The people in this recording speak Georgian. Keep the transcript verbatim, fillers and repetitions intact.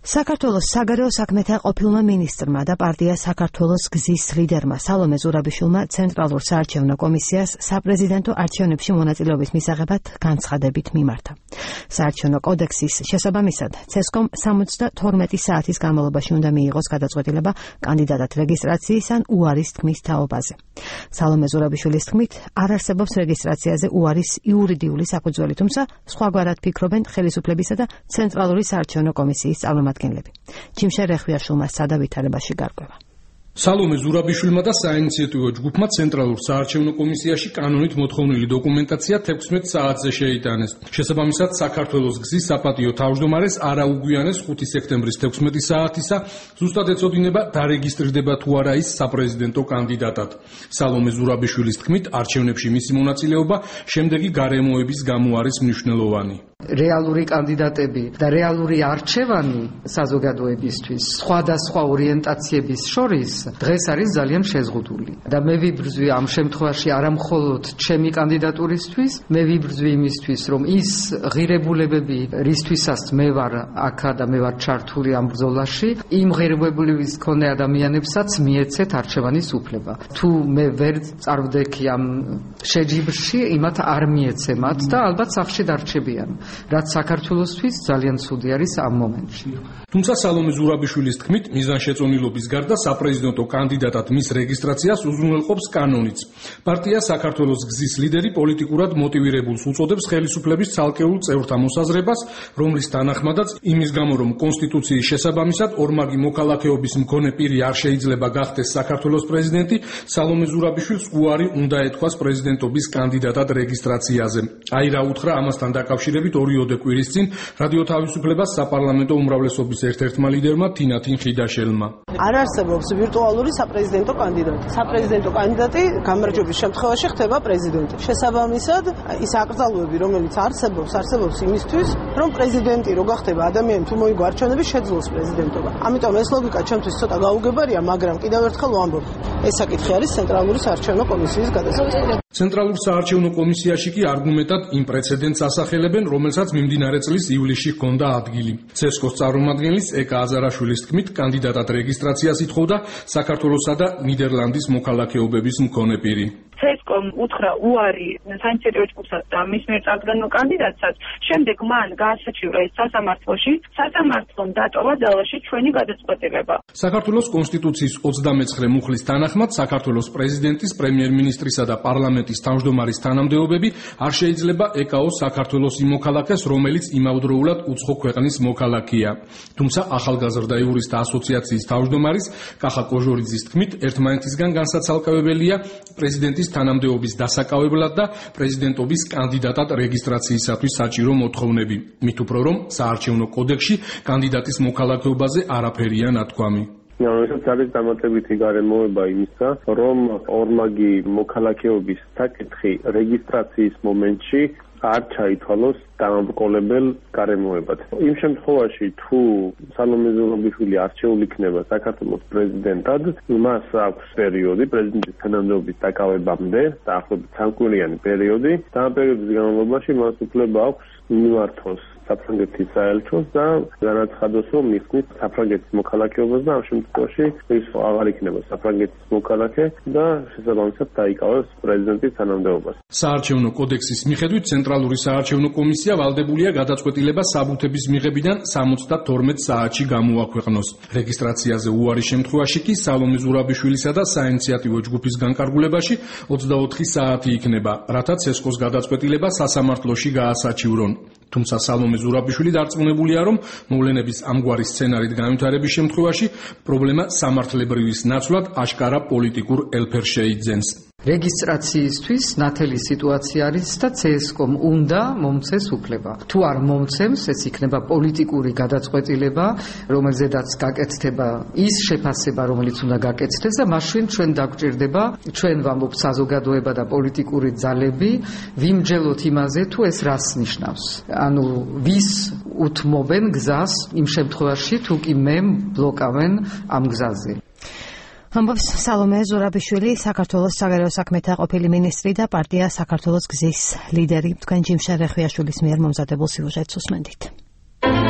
საქართველოს საგარეო საქმეთა ყოფილმა მინისტრმა და პარტია საქართველოს გზის ლიდერმა სალომე ზურაბიშვილმა ცენტრალურ საარჩევნო კომისიას საპრეზიდენტო არჩევნებში მონაწილეობის მისაღებად განცხადებით მიმართა. საარჩევნო კოდექსის შესაბამისად ცესკომ სამოცდათორმეტი საათის განმავლობაში უნდა მიიღოს გადაწყვეტილება კანდიდატად რეგისტრაციის ან უარის თქმის თაობაზე. სალომე ზურაბიშვილის თქმით, არ არსებობს რეგისტრაციაზე უარის იურიდიული საფუძველი, თუმცა სხვაგვარად ფიქრობენ ხელისუფლებისა და ცენტრალური საარჩევნო კომისიის წარმომადგენლები. ჯიმშა რეხვიაშვილმა სადავითარებაში გარკვევა. სალომე ზურაბიშვილმა და საინიციატივო ჯგუფმა ცენტრალურ საარჩევნო კომისიაში კანონით მოთხოვნილი დოკუმენტაცია თექვსმეტ საათზე შეიტანეს. შესაბამისად, საქართველოს გზის საპატიო თავმჯდომარეს არ აუგვიანეს ხუთი სექტემბრის თექვსმეტი საათისა ზუსტად ეწოდინება დარეგისტრირდება თუ არა ის საპრეზიდენტო კანდიდატად. სალომე ზურაბიშვილის თქმით, არჩევნებში მისი მონაწილეობა შემდეგი გარემოების გამო არის მნიშვნელოვანი. რეალური კანდიდატები და რეალური არჩევანი საზოგადოებისთვის სხვადასხვა ორიენტაციების შორის დღეს არის ძალიან შეზღუდული და მე ვიბრძვი ამ შემთხვევაში არა მხოლოდ ჩემი კანდიდატურისთვის, მე ვიბრძვი იმისთვის, რომ ის ღირებულებები, რისთვისაც მე ვარ აქა და მე ვარ ჩართული ამ ბრძოლაში, იმ ღირებულების მქონე ადამიანებსაც მიეცეთ არჩევანის უფლება. თუ მე ვერ წარვდექი ამ შეჯიბრში, იმათ არ მიეცემათ და ალბათ სახლში დარჩებიან. რაც საქართველოსთვის ძალიან ცუდი არის ამ მომენტში. თუმცა სალომე ზურაბიშვილის თქმით, მიზანშეწონილობის გარდა საპრეზიდენტო კანდიდატად მის რეგისტრაციას უზრუნველყოფს კანონიც. პარტია საქართველოს გზის ლიდერი პოლიტიკურად მოტივირებულს უწოდებს ხელისუფლების ცალკეულ წევრთა მოსაზრებას, რომლის თანახმადაც იმის გამო, რომ კონსტიტუციის შესაბამისად ორმაგი მოქალაქეობის მქონე პირი არ შეიძლება გახდეს საქართველოს პრეზიდენტი, სალომე ზურაბიშვილს უარი უნდა ეთქვას პრეზიდენტობის კანდიდატად რეგისტრაციაზე. აი რა უთხრა ამასთან დაკავშირებით ორიოდე კვირის წინ რადიო თავისუფლებას საპარლამენტო უმრავლესობის ერთ-ერთმა ლიდერმა თინათინ ხიდაშელმა. არ არსებობს ვირტუალური საპრეზიდენტო კანდიდატი. საპრეზიდენტო კანდიდატი გამარჯვების შემთხვევაში ხდება პრეზიდენტი. შესაბამისად, ის აკრძალვები, რომელიც არსებობს, არსებობს იმისთვის, რომ პრეზიდენტი რო გახდება ადამიანი თუ მოიგო არჩევნები შეძლოს პრეზიდენტობა. ამიტომ ეს ლოგიკა ჩემთვის ცოტა გაუგებარია, მაგრამ კიდევ ერთხელ ვამბობ, ეს საკითხი არის ცენტრალური საარჩევნო კომისიის გადაწყვეტილება. ცენტრალურ საარჩევნო კომისიაში კი არგუმენტად იმ პრეცედენტს ასახელებენ, რომელსაც მიმდინარე წლის ივლისში ჰქონდა ადგილი. ცესკოს წარმომადგენლის ეკა აზარაშვილის თქმით, კანდიდატად რეგისტრაციას ითხოვდა საქართველოსა და ნიდერლანდის მოქალაქეობების მქონე პირი. ცესკომ უთხრა უარი საინიციატივო ჯგუფსაც და მის მიერ წარდგენილ კანდიდატსაც, შემდეგ მან გაასაჩივრა ეს სასამართლოში, სასამართლომ დატოვა ძალაში ჩვენი გადაწყვეტილება. საქართველოს კონსტიტუციის ოცდამეცხრე მუხლის თანახმად, საქართველოს პრეზიდენტის, პრემიერ-მინისტრისა და პარლამენტის თავმჯდომარის თანამდებობები არ შეიძლება ეკაოს საქართველოს იმ მოქალაქეს, რომელიც იმავდროულად უცხო ქვეყნის მოქალაქეა. თუმცა ახალგაზრდა იურისტთა ასოციაციის თავმჯდომარის კახა კოჟორიძის თქმით, ერთმანეთისგან განსაცალკევებელია პრეზიდენტის თანამდებობის დასაკავებლად და პრეზიდენტობის კანდიდატად რეგისტრაციისათვის საჭირო მოთხოვნები. მით უფრო რომ საარჩევნო კოდექსში კანდიდატის მოქალაქეობაზე არაფერია ნათქვამი. როდესაც არის დამატებითი გარემოება იმისა, რომ ორმაგი მოქალაქეობის საკითხი რეგისტრაციის მომენტში არ ჩაითვალოს დამამრგოლებელ გარემოებად. იმ შემთხვევაში, თუ სალომე ზურაბიშვილი არჩეულ იქნება საქართველოს პრეზიდენტად, მას აქვს პერიოდი პრეზიდენტის თანამდებობის დაკავებამდე, დაახლოებით სამკვირიანი პერიოდი, და ამ პერიოდის განმავლობაში მას უფლება აქვს მიმართოს საფრანგეთის საელჩოს და განაცხადოს, რომ მისცემს საფრანგეთის მოქალაქეობას და ამ შემთხვევაში ის აღარ იქნება საფრანგეთის მოქალაქე და შესაბამისად დაიკავებს პრეზიდენტის თანამდებობას. საარჩევნო კოდექსის მიხედვით ცენტრალური საარჩევნო კომისია ვალდებულია გადაწყვეტილება საბუთების მიღებიდან სამოცდათორმეტ საათში გამოაქვეყნოს. რეგისტრაციაზე უარის შემთხვევაში კი სალომე ზურაბიშვილისა და საინიციატივო ჯგუფის განკარგულებაში ოცდაოთხი საათი იქნება, რათა ცესკოს გადაწყვეტილება სასამართლოში გაასაჩივრონ. თუმცა სალომე ზურაბიშვილი დარწმუნებულია, რომ მოვლენების ამგვარი სცენარით განვითარების შემთხვევაში პრობლემა სამართლებრივის ნაცვლად აშკარა პოლიტიკურ ელფერს შეიძენს. რეგისტრაციისთვის ნათელი სიტუაცია არის და ცესკომ უნდა მომცეს უფლება. თუ არ მომცემს, ეს იქნება პოლიტიკური გადაწყვეტილება, რომელზედაც გაკეთდება ის შეფასება, რომელიც უნდა გაკეთდეს და მაშინ ჩვენ დაგვჭირდება, ჩვენ ვამბობ საზოგადოება და პოლიტიკური ძალები, ვიმჯელოთ იმაზე, თუ ეს რას ნიშნავს. ანუ ვის უთმობენ გზას იმ შემთხვევაში, თუ კი მე ბლოკავენ ამ გზაზე. ამბობს სალომე ზურაბიშვილი, საქართველოს საგარეო საქმეთა ყოფილი მინისტრი და პარტია საქართველოს გზის ლიდერი. თქვენ ჯიმშა რეხვიაშვილის მიერ მომზადებულ სიუჟეტს უსმენთ.